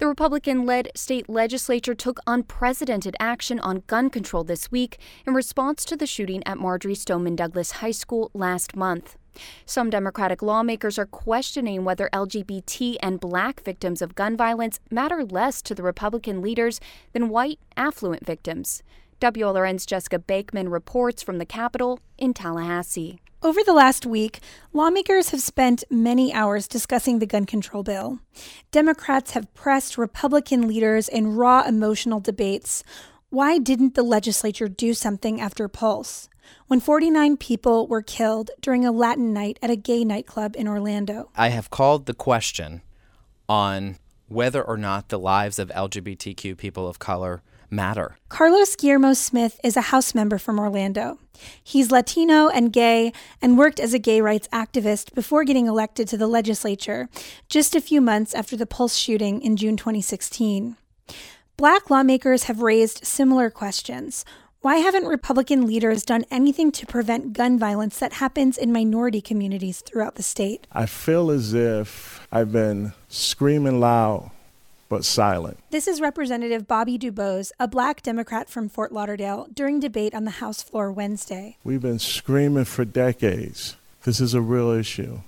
The Republican-led state legislature took unprecedented action on gun control this week in response to the shooting at Marjory Stoneman Douglas High School last month. Some Democratic lawmakers are questioning whether LGBT and Black victims of gun violence matter less to the Republican leaders than white, affluent victims. WLRN's Jessica Bakeman reports from the Capitol in Tallahassee. Over the last week, lawmakers have spent many hours discussing the gun control bill. Democrats have pressed Republican leaders in raw emotional debates. Why didn't the legislature do something after Pulse, when 49 people were killed during a Latin night at a gay nightclub in Orlando? I have called the question on whether or not the lives of LGBTQ people of color matter. Carlos Guillermo Smith is a House member from Orlando. He's Latino and gay and worked as a gay rights activist before getting elected to the legislature, just a few months after the Pulse shooting in June 2016. Black lawmakers have raised similar questions. Why haven't Republican leaders done anything to prevent gun violence that happens in minority communities throughout the state? I feel as if I've been screaming loud but silent. This is Representative Bobby Dubose, a Black Democrat from Fort Lauderdale, during debate on the House floor Wednesday. We've been screaming for decades. This is a real issue,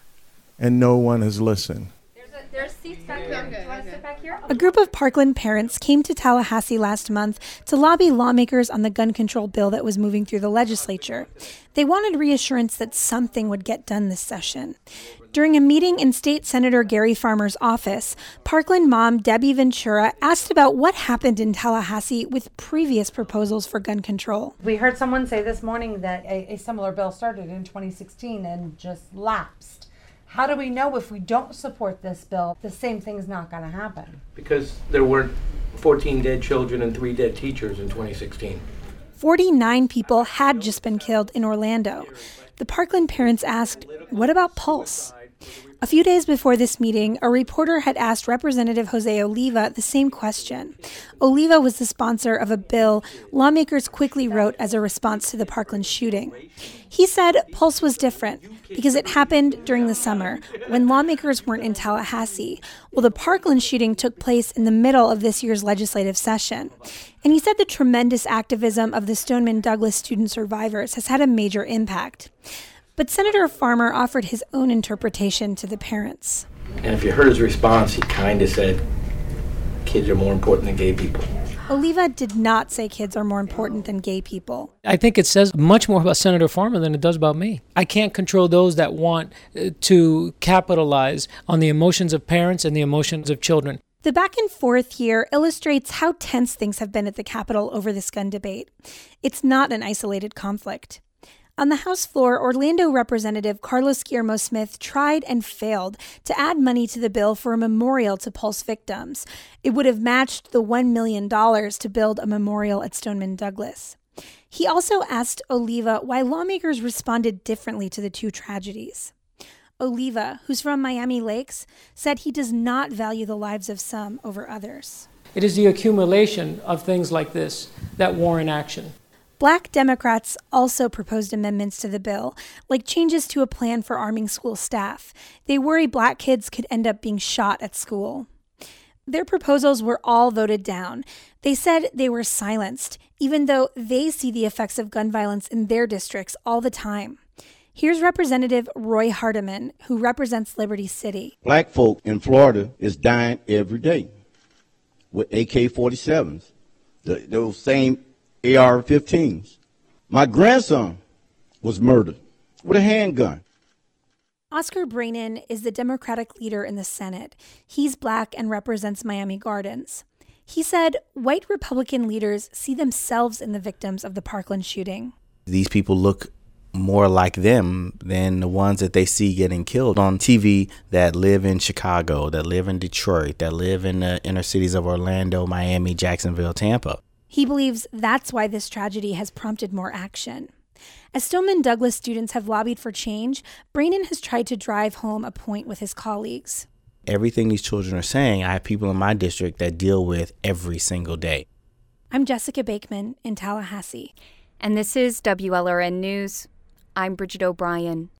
and no one has listened. There's seats back here. Do you want to sit back here? A group of Parkland parents came to Tallahassee last month to lobby lawmakers on the gun control bill that was moving through the legislature. They wanted reassurance that something would get done this session. During a meeting in State Senator Gary Farmer's office, Parkland mom Debbie Ventura asked about what happened in Tallahassee with previous proposals for gun control. We heard someone say this morning that a similar bill started in 2016 and just lapsed. How do we know if we don't support this bill, the same thing's not going to happen? Because there weren't 14 dead children and 3 dead teachers in 2016. 49 people had just been killed in Orlando. The Parkland parents asked, what about Pulse? A few days before this meeting, a reporter had asked Representative Jose Oliva the same question. Oliva was the sponsor of a bill lawmakers quickly wrote as a response to the Parkland shooting. He said Pulse was different because it happened during the summer when lawmakers weren't in Tallahassee. Well, the Parkland shooting took place in the middle of this year's legislative session. And he said the tremendous activism of the Stoneman Douglas student survivors has had a major impact. But Senator Farmer offered his own interpretation to the parents. And if you heard his response, he kind of said, kids are more important than gay people. Oliva did not say kids are more important than gay people. I think it says much more about Senator Farmer than it does about me. I can't control those that want to capitalize on the emotions of parents and the emotions of children. The back and forth here illustrates how tense things have been at the Capitol over this gun debate. It's not an isolated conflict. On the House floor, Orlando Representative Carlos Guillermo Smith tried and failed to add money to the bill for a memorial to Pulse victims. It would have matched the $1 million to build a memorial at Stoneman Douglas. He also asked Oliva why lawmakers responded differently to the two tragedies. Oliva, who's from Miami Lakes, said he does not value the lives of some over others. It is the accumulation of things like this that warrant action. Black Democrats also proposed amendments to the bill, like changes to a plan for arming school staff. They worry Black kids could end up being shot at school. Their proposals were all voted down. They said they were silenced, even though they see the effects of gun violence in their districts all the time. Here's Representative Roy Hardiman, who represents Liberty City. Black folk in Florida is dying every day with AK-47s, those same AR-15s. My grandson was murdered with a handgun. Oscar Brannan is the Democratic leader in the Senate. He's Black and represents Miami Gardens. He said white Republican leaders see themselves in the victims of the Parkland shooting. These people look more like them than the ones that they see getting killed on TV that live in Chicago, that live in Detroit, that live in the inner cities of Orlando, Miami, Jacksonville, Tampa. He believes that's why this tragedy has prompted more action. As Stoneman Douglas students have lobbied for change, Brannan has tried to drive home a point with his colleagues. Everything these children are saying, I have people in my district that deal with every single day. I'm Jessica Bakeman in Tallahassee. And this is WLRN News. I'm Bridget O'Brien.